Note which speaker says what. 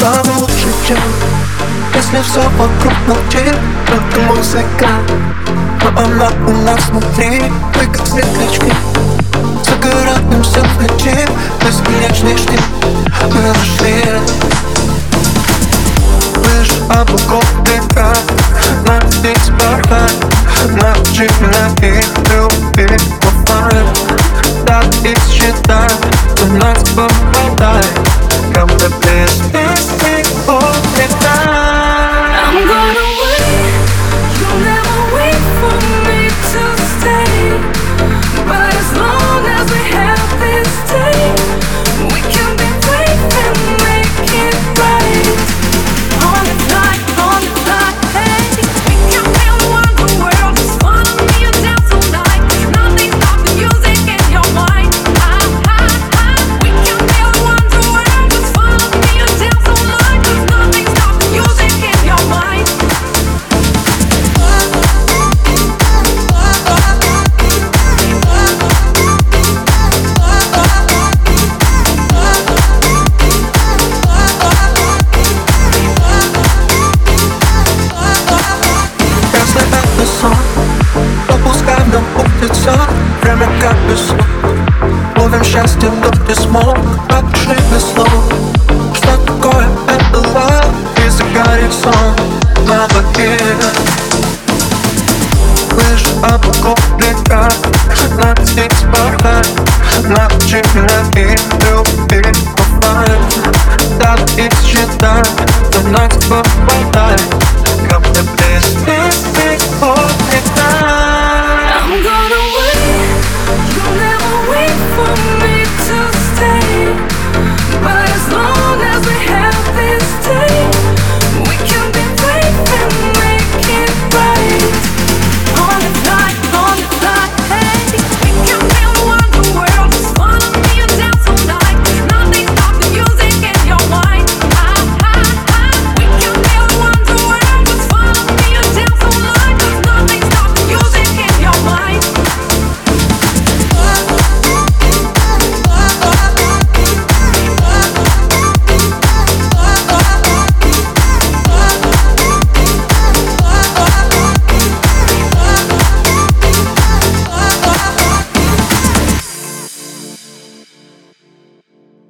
Speaker 1: Самый лучший чем, если все вокруг молчит, только музыка, но она у нас внутри. Мы как светлячки, загораемся в ночи, бесконечный штиль мы нашли. Лишь облаков века, надеть порхать, научи меня их любить оффлайн. Так их считай, у нас попадай, кому-то без песни улетай.
Speaker 2: I'm gonna wait, you'll never wait for me to stay. But as long as we have this day, we can be brave and make it right. On the fly, hey. We can feel the world, just follow me and dance all night. Nothing stop the music in your mind. We can feel the world, just follow me and dance all night. There's nothing stop the music in your mind.
Speaker 1: Если это сон, то пускай в нем будет все. Время как песок, ловим счастье, тут не смог. Отшли без слов, что такое это love? И загорит сон на воде. Лишь облаков река, надеть порхать, научи меня их любить оффлайн. Так их считай, до нас попадай, ко мне без песни.